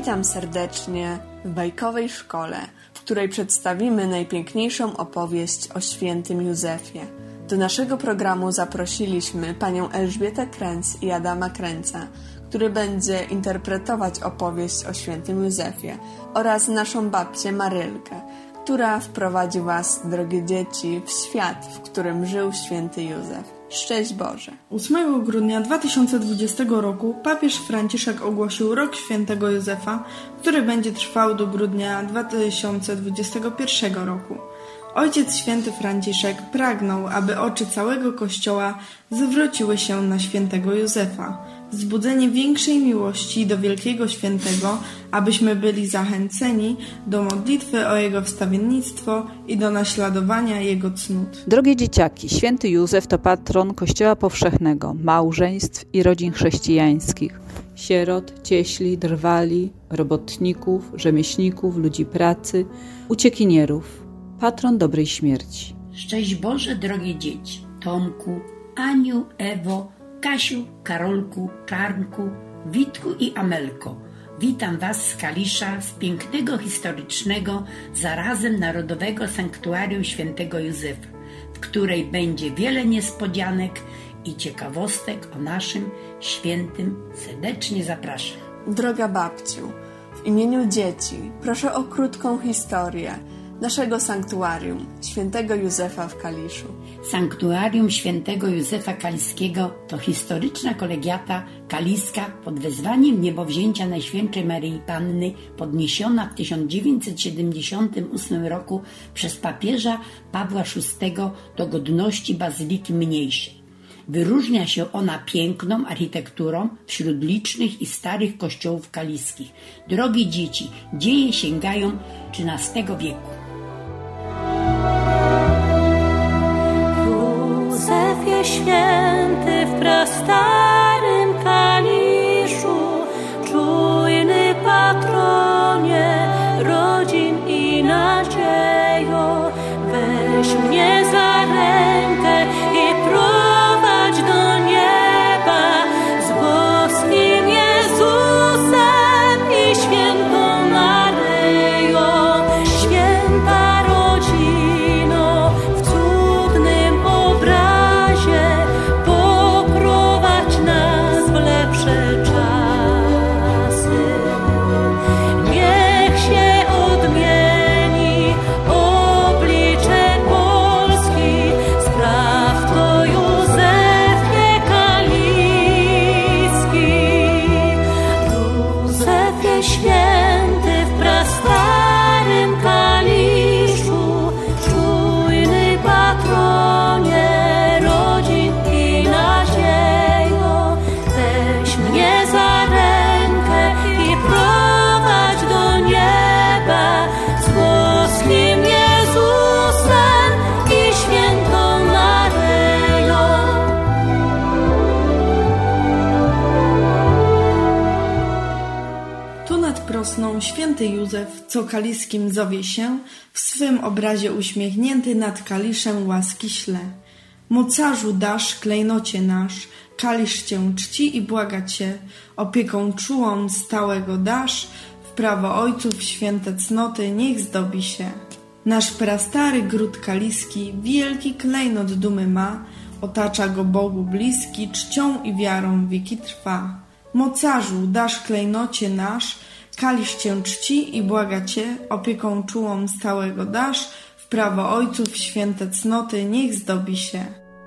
Witam serdecznie w bajkowej szkole, w której przedstawimy najpiękniejszą opowieść o świętym Józefie. Do naszego programu zaprosiliśmy panią Elżbietę Kręc i Adama Kręca, który będzie interpretować opowieść o świętym Józefie, oraz naszą babcię Marylkę, która wprowadzi was, drogie dzieci, w świat, w którym żył święty Józef. Szczęść Boże! 8 grudnia 2020 roku papież Franciszek ogłosił Rok Świętego Józefa, który będzie trwał do grudnia 2021 roku. Ojciec Święty Franciszek pragnął, aby oczy całego Kościoła zwróciły się na świętego Józefa. Wzbudzenie większej miłości do Wielkiego Świętego, abyśmy byli zachęceni do modlitwy o Jego wstawiennictwo i do naśladowania Jego cnót. Drogie dzieciaki, święty Józef to patron Kościoła powszechnego, małżeństw i rodzin chrześcijańskich, sierot, cieśli, drwali, robotników, rzemieślników, ludzi pracy, uciekinierów, patron dobrej śmierci. Szczęść Boże, drogie dzieci, Tomku, Aniu, Ewo, Kasiu, Karolku, Czarnku, Witku i Amelko. Witam was z Kalisza, z pięknego, historycznego, zarazem narodowego sanktuarium świętego Józefa, w której będzie wiele niespodzianek i ciekawostek o naszym świętym. Serdecznie zapraszam. Droga babciu, w imieniu dzieci proszę o krótką historię naszego sanktuarium świętego Józefa w Kaliszu. Sanktuarium świętego Józefa Kaliskiego to historyczna kolegiata kaliska pod wezwaniem niebowzięcia Najświętszej Maryi Panny, podniesiona w 1978 roku przez papieża Pawła VI do godności Bazyliki Mniejszej. Wyróżnia się ona piękną architekturą wśród licznych i starych kościołów kaliskich. Drogie dzieci, dzieje sięgają XIII wieku. Józefie święty w prastarym Kaliszu, czujny patronie rodzin i nadziejo, weź mnie za rękę i prowadź do nieba z boskim Jezusem i świętą Maryją. Święta rodzino, w cudnym obrazie poprowadź nas w lepsze czasy. Niech się odmieni oblicze Polski, spraw to Józefie Kaliski. Józefie święty w prastarym Kaliszu, czujny patronie rodzin i nadziejo, weź mnie za rękę i prowadź do nieba z boskim Jezusem i świętą Maryją. Tu nad Prosną święty Józef, co kaliskim zowie się, w swym obrazie uśmiechnięty nad Kaliszem łaski śle. Mocarzu dasz, klejnocie nasz, Kalisz cię czci i błaga cię, opieką czułą stałego dasz, w prawo ojców święte cnoty niech zdobi się. Nasz prastary gród kaliski wielki klejnot dumy ma, otacza go Bogu bliski, czcią i wiarą wieki trwa. Mocarzu dasz, klejnocie nasz, Kalisz cię czci i błaga cię, opieką czułą stałego dasz, w prawo ojców święte cnoty niech zdobi się.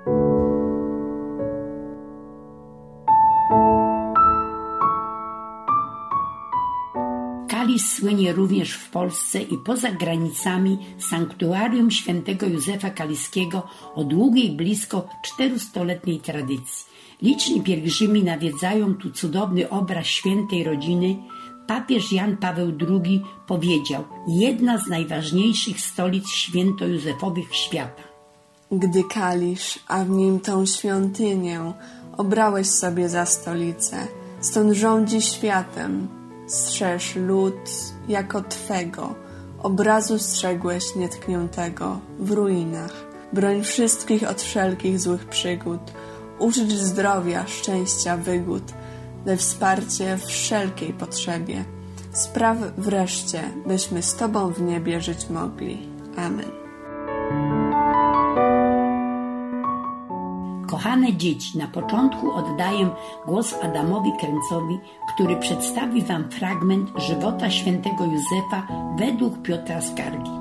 Kalisz słynie również w Polsce i poza granicami sanktuarium świętego Józefa Kaliskiego o długiej, blisko 400-letniej tradycji. Liczni pielgrzymi nawiedzają tu cudowny obraz świętej rodziny. Papież Jan Paweł II powiedział: jedna z najważniejszych stolic świętojózefowych świata. Gdy Kalisz, a w nim tą świątynię, obrałeś sobie za stolicę, stąd rządzi światem. Strzeż lud jako Twego, obrazu strzegłeś nietkniętego w ruinach. Broń wszystkich od wszelkich złych przygód, użycz zdrowia, szczęścia, wygód, daj wsparcie wszelkiej potrzebie. Spraw wreszcie, byśmy z Tobą w niebie żyć mogli. Amen. Kochane dzieci, na początku oddaję głos Adamowi Kręcowi, który przedstawi Wam fragment żywota świętego Józefa według Piotra Skargi.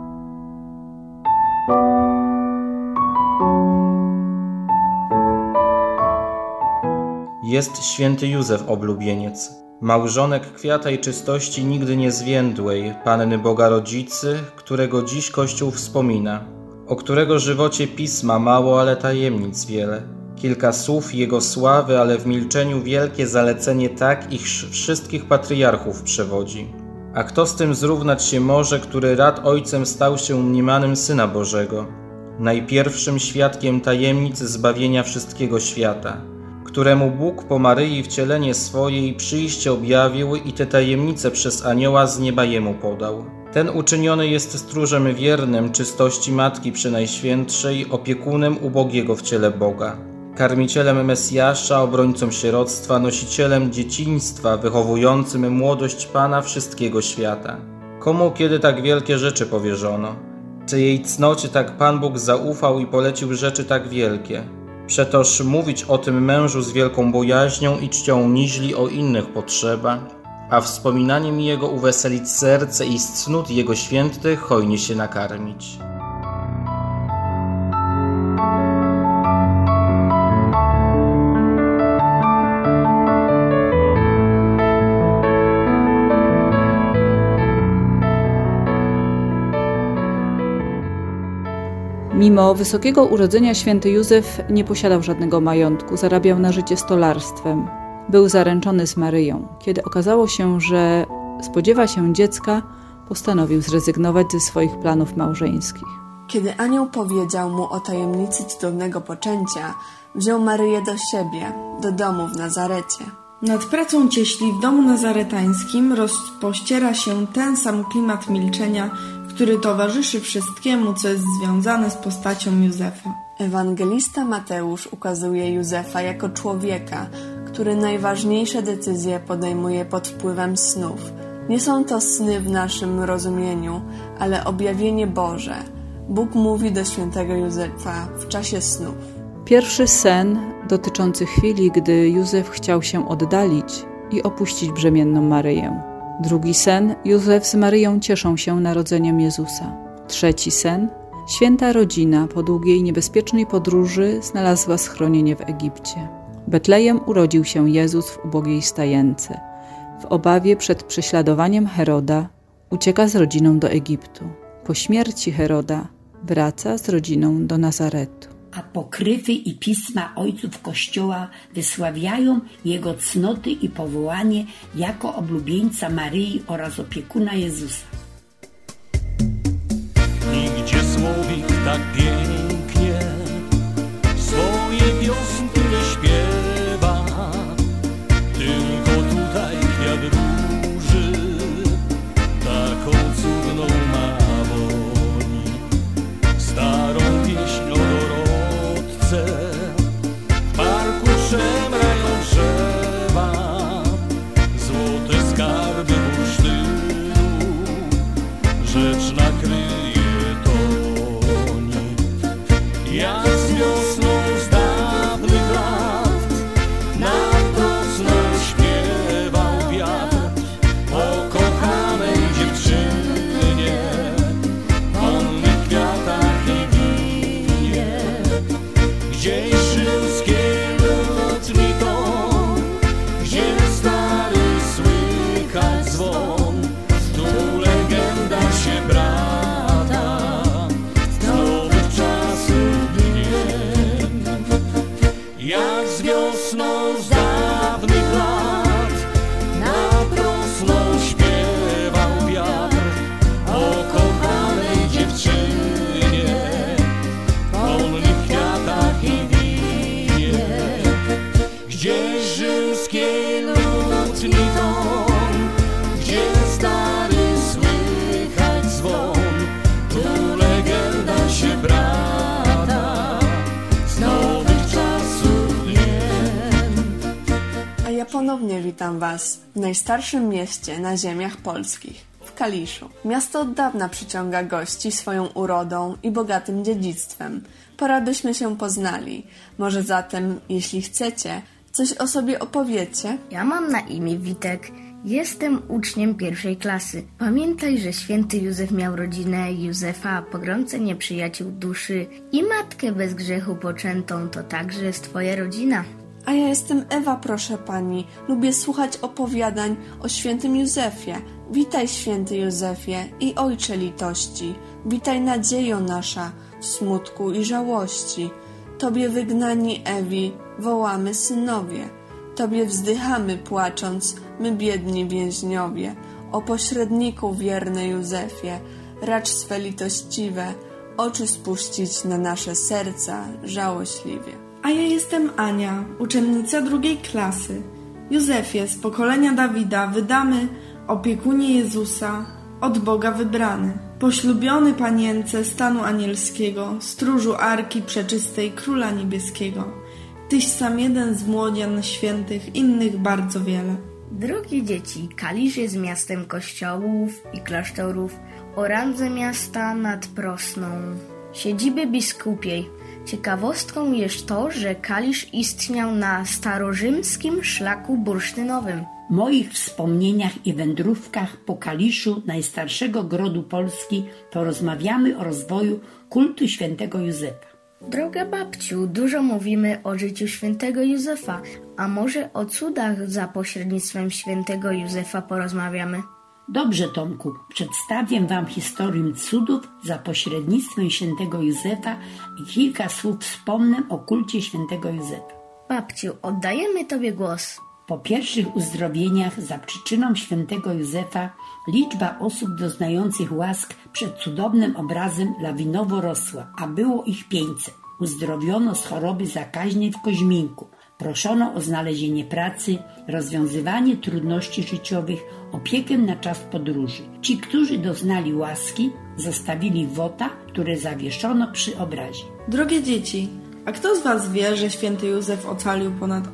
Jest święty Józef oblubieniec, małżonek kwiata i czystości nigdy nie zwiędłej, Panny Boga Rodzicy, którego dziś Kościół wspomina, o którego żywocie pisma mało, ale tajemnic wiele. Kilka słów Jego sławy, ale w milczeniu wielkie zalecenie tak, iż wszystkich patriarchów przewodzi. A kto z tym zrównać się może, który rad ojcem stał się mniemanym Syna Bożego, najpierwszym świadkiem tajemnic zbawienia wszystkiego świata, któremu Bóg po Maryi wcielenie swoje i przyjście objawił i te tajemnice przez anioła z nieba Jemu podał. Ten uczyniony jest stróżem wiernym czystości Matki Przenajświętszej, opiekunem ubogiego w ciele Boga, karmicielem Mesjasza, obrońcą sieroctwa, nosicielem dzieciństwa, wychowującym młodość Pana wszystkiego świata. Komu kiedy tak wielkie rzeczy powierzono? Czy jej cnocie tak Pan Bóg zaufał i polecił rzeczy tak wielkie? Przetoż mówić o tym mężu z wielką bojaźnią i czcią niźli o innych potrzeba, a wspominaniem jego uweselić serce i z cnót jego świętych hojnie się nakarmić. Mimo wysokiego urodzenia święty Józef nie posiadał żadnego majątku, zarabiał na życie stolarstwem. Był zaręczony z Maryją. Kiedy okazało się, że spodziewa się dziecka, postanowił zrezygnować ze swoich planów małżeńskich. Kiedy anioł powiedział mu o tajemnicy cudownego poczęcia, wziął Maryję do siebie, do domu w Nazarecie. Nad pracą cieśli w domu nazaretańskim rozpościera się ten sam klimat milczenia, który towarzyszy wszystkiemu, co jest związane z postacią Józefa. Ewangelista Mateusz ukazuje Józefa jako człowieka, który najważniejsze decyzje podejmuje pod wpływem snów. Nie są to sny w naszym rozumieniu, ale objawienie Boże. Bóg mówi do świętego Józefa w czasie snów. Pierwszy sen dotyczący chwili, gdy Józef chciał się oddalić i opuścić brzemienną Maryję. Drugi sen, Józef z Maryją cieszą się narodzeniem Jezusa. Trzeci sen, święta rodzina po długiej, niebezpiecznej podróży znalazła schronienie w Egipcie. W Betlejem urodził się Jezus w ubogiej stajence. W obawie przed prześladowaniem Heroda ucieka z rodziną do Egiptu. Po śmierci Heroda wraca z rodziną do Nazaretu. Apokryfy i pisma ojców Kościoła wysławiają jego cnoty i powołanie jako oblubieńca Maryi oraz opiekuna Jezusa. Nigdzie słowik tak pięknie swoje piosenki nie śpiewa, tylko tutaj kwiat róży taką cudną ma woń. Starą pieśń o Dorodce w parku szemrają drzewa, złote skarby bursztynu rzecz nakryje toni. Jak z wiosną z dawnych lat ponownie witam Was w najstarszym mieście na ziemiach polskich, w Kaliszu. Miasto od dawna przyciąga gości swoją urodą i bogatym dziedzictwem. Pora byśmy się poznali. Może zatem, jeśli chcecie, coś o sobie opowiecie? Ja mam na imię Witek. Jestem uczniem 1. klasy. Pamiętaj, że święty Józef miał rodzinę Józefa, pogromcę nieprzyjaciół duszy i matkę bez grzechu poczętą. To także jest twoja rodzina. A ja jestem Ewa, proszę pani. Lubię słuchać opowiadań o świętym Józefie. Witaj, święty Józefie i Ojcze litości. Witaj, nadziejo nasza w smutku i żałości. Tobie wygnani Ewi wołamy synowie. Tobie wzdychamy płacząc, my biedni więźniowie. O pośredniku wierny Józefie, racz swe litościwe oczy spuścić na nasze serca żałośliwie. A ja jestem Ania, uczennica 2. klasy. Józefie, z pokolenia Dawida wydamy, opiekunie Jezusa, od Boga wybrany. Poślubiony panience stanu anielskiego, stróżu Arki Przeczystej Króla Niebieskiego. Tyś sam jeden z młodzian świętych, innych bardzo wiele. Drogie dzieci, Kalisz jest miastem kościołów i klasztorów o randze miasta nad Prosną, siedziby biskupiej. Ciekawostką jest to, że Kalisz istniał na starorzymskim szlaku bursztynowym. W moich wspomnieniach i wędrówkach po Kaliszu, najstarszego grodu Polski, porozmawiamy o rozwoju kultu świętego Józefa. Droga babciu, dużo mówimy o życiu świętego Józefa, a może o cudach za pośrednictwem świętego Józefa porozmawiamy? Dobrze, Tomku, przedstawię Wam historię cudów za pośrednictwem świętego Józefa i kilka słów wspomnę o kulcie świętego Józefa. Babciu, oddajemy Tobie głos. Po pierwszych uzdrowieniach za przyczyną świętego Józefa liczba osób doznających łask przed cudownym obrazem lawinowo rosła, a było ich 500. Uzdrowiono z choroby zakaźnej w Koźminku. Proszono o znalezienie pracy, rozwiązywanie trudności życiowych, opiekę na czas podróży. Ci, którzy doznali łaski, zostawili wota, które zawieszono przy obrazie. Drogie dzieci, a kto z Was wie, że święty Józef ocalił ponad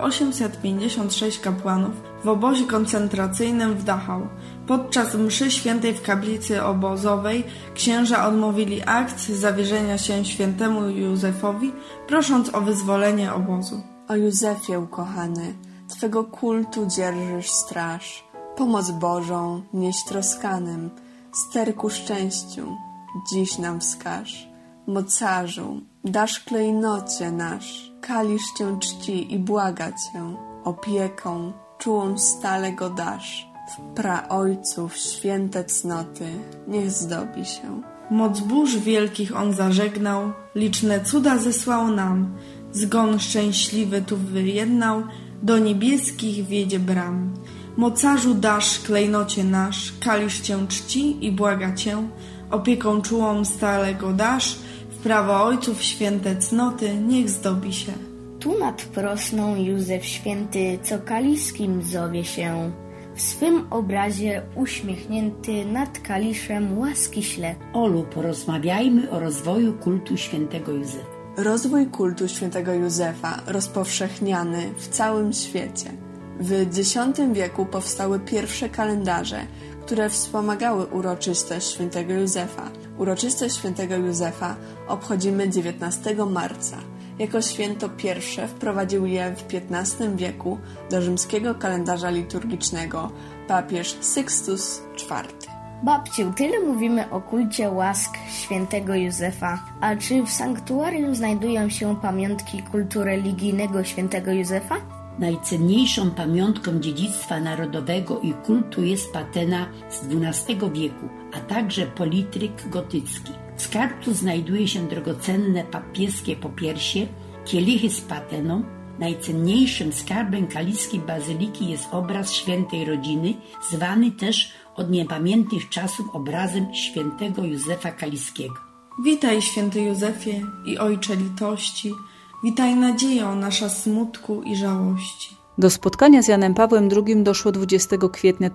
856 kapłanów w obozie koncentracyjnym w Dachau? Podczas mszy świętej w kaplicy obozowej księża odmówili akt zawierzenia się świętemu Józefowi, prosząc o wyzwolenie obozu. O Józefie ukochany, Twego kultu dzierżysz straż. Pomoc Bożą nieś troskanym, sterku szczęściu, dziś nam wskaż. Mocarzu, dasz klejnocie nasz, Kalisz Cię czci i błaga Cię, opieką czułą stale go dasz. W praojców święte cnoty niech zdobi się. Moc burz wielkich on zażegnał, liczne cuda zesłał nam, zgon szczęśliwy tu wyjednał, do niebieskich wiedzie bram. Mocarzu dasz klejnocie nasz, Kalisz Cię czci i błaga Cię, opieką czułą stale go dasz, w prawo ojców święte cnoty niech zdobi się. Tu nad Prosną Józef święty, co kaliskim zowie się, w swym obrazie uśmiechnięty nad Kaliszem łaski śle. Olu, porozmawiajmy o rozwoju kultu świętego Józefa. Rozwój kultu świętego Józefa rozpowszechniany w całym świecie. W X wieku powstały pierwsze kalendarze, które wspomagały uroczystość świętego Józefa. Uroczystość świętego Józefa obchodzimy 19 marca. Jako święto pierwsze wprowadził je w XV wieku do rzymskiego kalendarza liturgicznego papież Sykstus IV. Babciu, tyle mówimy o kulcie łask świętego Józefa. A czy w sanktuarium znajdują się pamiątki kultu religijnego świętego Józefa? Najcenniejszą pamiątką dziedzictwa narodowego i kultu jest patena z XII wieku, a także politryk gotycki. W skarbcu znajduje się drogocenne papieskie popiersie, kielichy z pateną. Najcenniejszym skarbem kaliskiej bazyliki jest obraz świętej rodziny, zwany też od niepamiętnych czasów obrazem świętego Józefa Kaliskiego. Witaj, święty Józefie i Ojcze litości, witaj nadziejo nasza smutku i żałości. Do spotkania z Janem Pawłem II doszło 20 kwietnia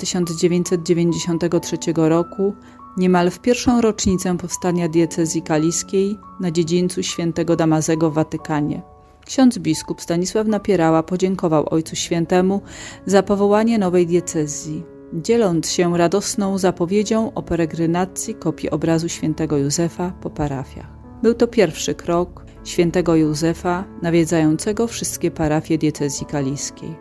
1993 roku, niemal w pierwszą rocznicę powstania diecezji kaliskiej na dziedzińcu świętego Damazego w Watykanie. Ksiądz biskup Stanisław Napierała podziękował Ojcu Świętemu za powołanie nowej diecezji, dzieląc się radosną zapowiedzią o peregrinacji kopii obrazu świętego Józefa po parafiach. Był to pierwszy krok świętego Józefa nawiedzającego wszystkie parafie diecezji kaliskiej.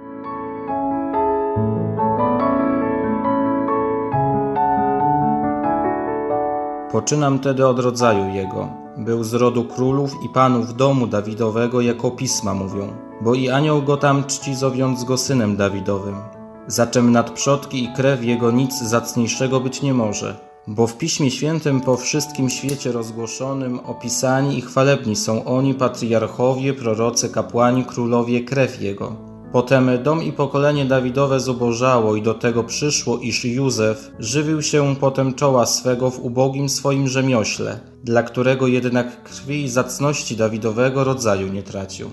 Poczynam tedy od rodzaju jego. Był z rodu królów i panów domu Dawidowego, jako pisma mówią, bo i anioł go tam czci, zowiąc go synem Dawidowym. Zaczem nad przodki i krew jego nic zacniejszego być nie może, bo w Piśmie Świętym po wszystkim świecie rozgłoszonym opisani i chwalebni są oni, patriarchowie, prorocy, kapłani, królowie, krew jego. Potem dom i pokolenie Dawidowe zubożało i do tego przyszło, iż Józef żywił się potem czoła swego w ubogim swoim rzemiośle, dla którego jednak krwi i zacności Dawidowego rodzaju nie tracił.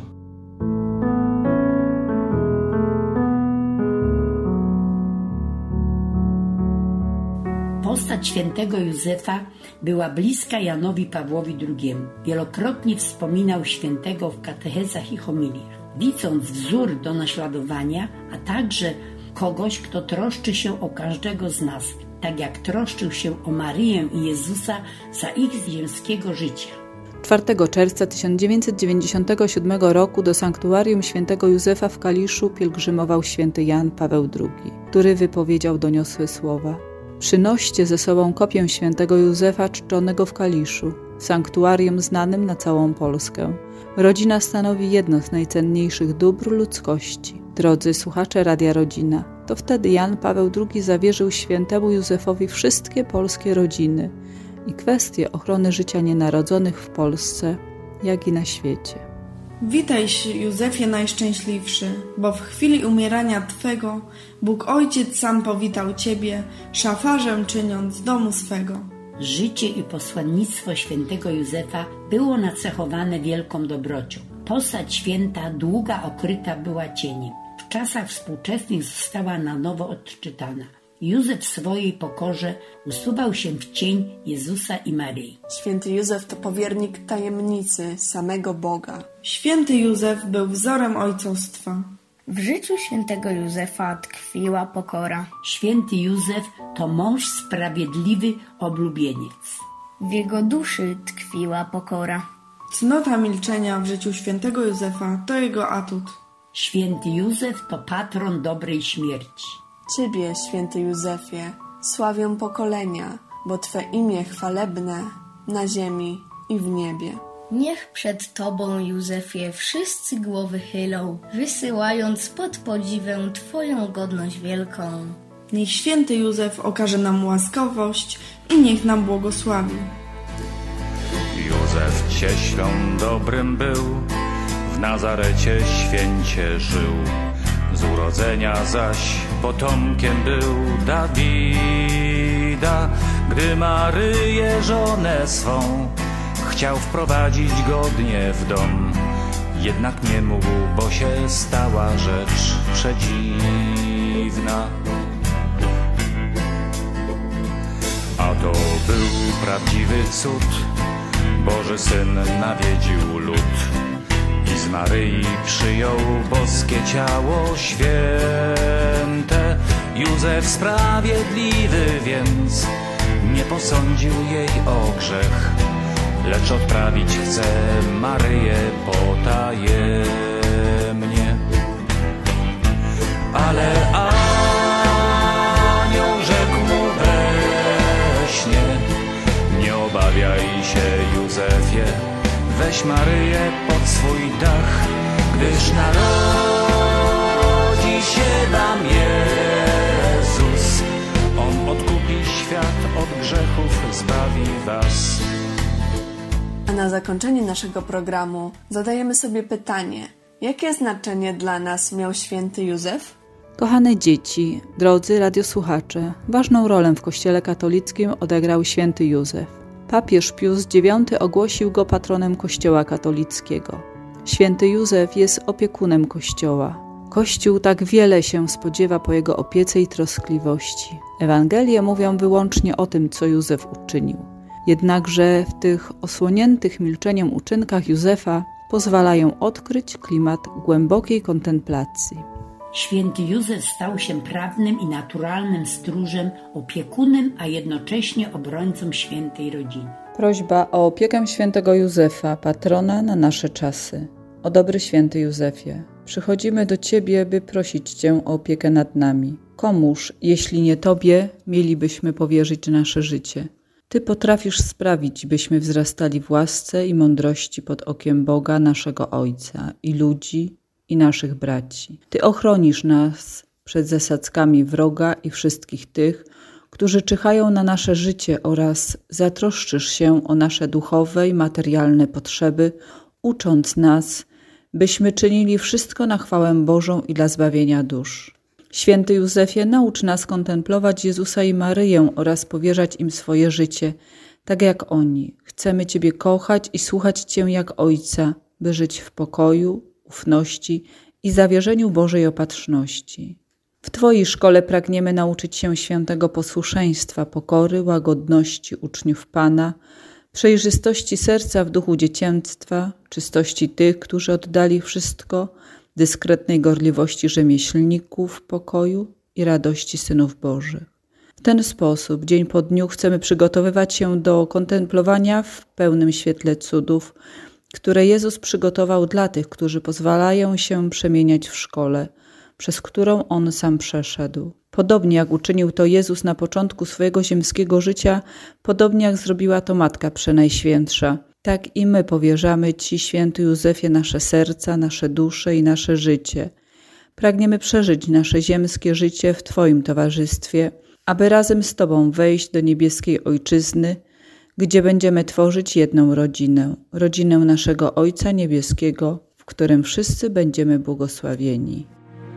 Postać świętego Józefa była bliska Janowi Pawłowi II. Wielokrotnie wspominał świętego w katechezach i homiliach. Widząc wzór do naśladowania, a także kogoś, kto troszczy się o każdego z nas, tak jak troszczył się o Maryję i Jezusa za ich ziemskiego życia. 4 czerwca 1997 roku do sanktuarium świętego Józefa w Kaliszu pielgrzymował święty Jan Paweł II, który wypowiedział doniosłe słowa: przynoście ze sobą kopię świętego Józefa czczonego w Kaliszu, sanktuarium znanym na całą Polskę. Rodzina stanowi jedno z najcenniejszych dóbr ludzkości. Drodzy słuchacze Radia Rodzina, to wtedy Jan Paweł II zawierzył świętemu Józefowi wszystkie polskie rodziny i kwestie ochrony życia nienarodzonych w Polsce, jak i na świecie. Witaj się, Józefie najszczęśliwszy, bo w chwili umierania Twego Bóg Ojciec sam powitał Ciebie, szafarzem czyniąc domu swego. Życie i posłannictwo świętego Józefa było nacechowane wielką dobrocią. Postać święta długa okryta była cieniem. W czasach współczesnych została na nowo odczytana. Józef w swojej pokorze usuwał się w cień Jezusa i Maryi. Święty Józef to powiernik tajemnicy samego Boga. Święty Józef był wzorem ojcostwa. W życiu świętego Józefa tkwiła pokora. Święty Józef to mąż sprawiedliwy, oblubieniec. W jego duszy tkwiła pokora. Cnota milczenia w życiu świętego Józefa to jego atut. Święty Józef to patron dobrej śmierci. Ciebie, święty Józefie, sławią pokolenia, bo Twe imię chwalebne na ziemi i w niebie. Niech przed Tobą, Józefie, wszyscy głowy chylą, wysyłając pod podziwem Twoją godność wielką. Niech święty Józef okaże nam łaskawość i niech nam błogosławi. Józef cieślą dobrym był, w Nazarecie święcie żył. Z urodzenia zaś potomkiem był Dawida. Gdy Maryję żonę swą chciał wprowadzić godnie w dom, jednak nie mógł, bo się stała rzecz przedziwna. A to był prawdziwy cud, Boży Syn nawiedził lud i z Maryi przyjął boskie ciało święte. Józef sprawiedliwy więc nie posądził jej o grzech, lecz odprawić chce Maryję potajemnie. Ale anioł rzekł mu we śnie: nie obawiaj się, Józefie, weź Maryję pod swój dach, gdyż narodzi się nam Jezus. On odkupi świat od grzechów, zbawi was. A na zakończenie naszego programu zadajemy sobie pytanie: jakie znaczenie dla nas miał święty Józef? Kochane dzieci, drodzy radiosłuchacze, ważną rolę w Kościele katolickim odegrał święty Józef. Papież Pius IX ogłosił go patronem Kościoła katolickiego. Święty Józef jest opiekunem Kościoła. Kościół tak wiele się spodziewa po jego opiece i troskliwości. Ewangelie mówią wyłącznie o tym, co Józef uczynił. Jednakże w tych osłoniętych milczeniem uczynkach Józefa pozwalają odkryć klimat głębokiej kontemplacji. Święty Józef stał się prawnym i naturalnym stróżem, opiekunem, a jednocześnie obrońcą świętej rodziny. Prośba o opiekę świętego Józefa, patrona na nasze czasy. O dobry święty Józefie, przychodzimy do Ciebie, by prosić Cię o opiekę nad nami. Komuż, jeśli nie Tobie, mielibyśmy powierzyć nasze życie? Ty potrafisz sprawić, byśmy wzrastali w łasce i mądrości pod okiem Boga, naszego Ojca, i ludzi, i naszych braci. Ty ochronisz nas przed zasadzkami wroga i wszystkich tych, którzy czyhają na nasze życie, oraz zatroszczysz się o nasze duchowe i materialne potrzeby, ucząc nas, byśmy czynili wszystko na chwałę Bożą i dla zbawienia dusz. Święty Józefie, naucz nas kontemplować Jezusa i Maryję oraz powierzać im swoje życie, tak jak oni. Chcemy Ciebie kochać i słuchać Cię jak Ojca, by żyć w pokoju, ufności i zawierzeniu Bożej opatrzności. W Twojej szkole pragniemy nauczyć się świętego posłuszeństwa, pokory, łagodności uczniów Pana, przejrzystości serca w duchu dziecięctwa, czystości tych, którzy oddali wszystko, dyskretnej gorliwości rzemieślników, pokoju i radości synów Bożych. W ten sposób, dzień po dniu, chcemy przygotowywać się do kontemplowania w pełnym świetle cudów, które Jezus przygotował dla tych, którzy pozwalają się przemieniać w szkole, przez którą On sam przeszedł. Podobnie jak uczynił to Jezus na początku swojego ziemskiego życia, podobnie jak zrobiła to Matka Przenajświętsza, tak i my powierzamy Ci, święty Józefie, nasze serca, nasze dusze i nasze życie. Pragniemy przeżyć nasze ziemskie życie w Twoim towarzystwie, aby razem z Tobą wejść do niebieskiej Ojczyzny, gdzie będziemy tworzyć jedną rodzinę, rodzinę naszego Ojca Niebieskiego, w którym wszyscy będziemy błogosławieni.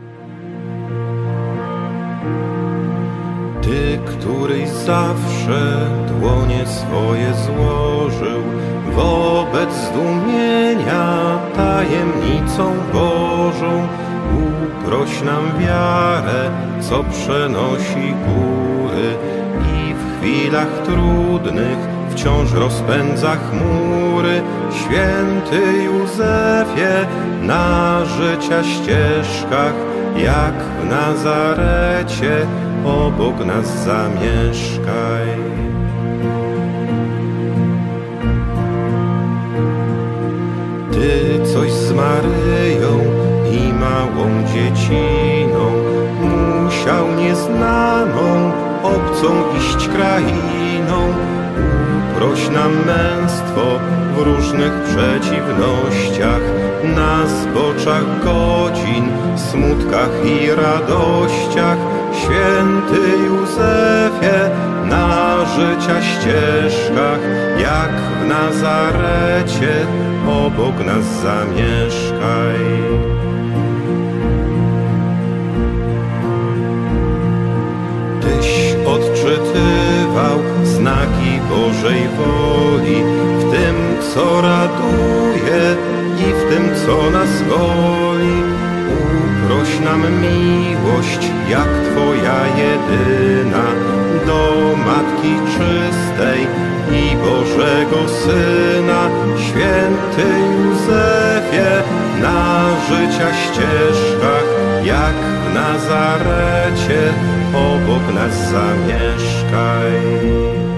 Ty, któryś zawsze dłonie swoje złożył wobec zdumienia tajemnicą Bożą, uproś nam wiarę, co przenosi góry i w chwilach trudnych wciąż rozpędza chmury. Święty Józefie, na życia ścieżkach, jak w Nazarecie, obok nas zamieszkaj. Ty, coś z Maryją i małą dzieciną, musiał nieznaną, obcą iść krainą. Uproś nam męstwo w różnych przeciwnościach, na zboczach godzin, smutkach i radościach. Święty Józefie, na życia ścieżkach, jak w Nazarecie, obok nas zamieszkaj. Tyś odczytywał znaki Bożej woli w tym, co raduje i w tym, co nas boli. Uproś nam miłość, jak Twoja jedyna, do Matki czystej i Bożego Syna. Święty Józefie, na życia ścieżkach, jak w Nazarecie, obok nas zamieszkaj.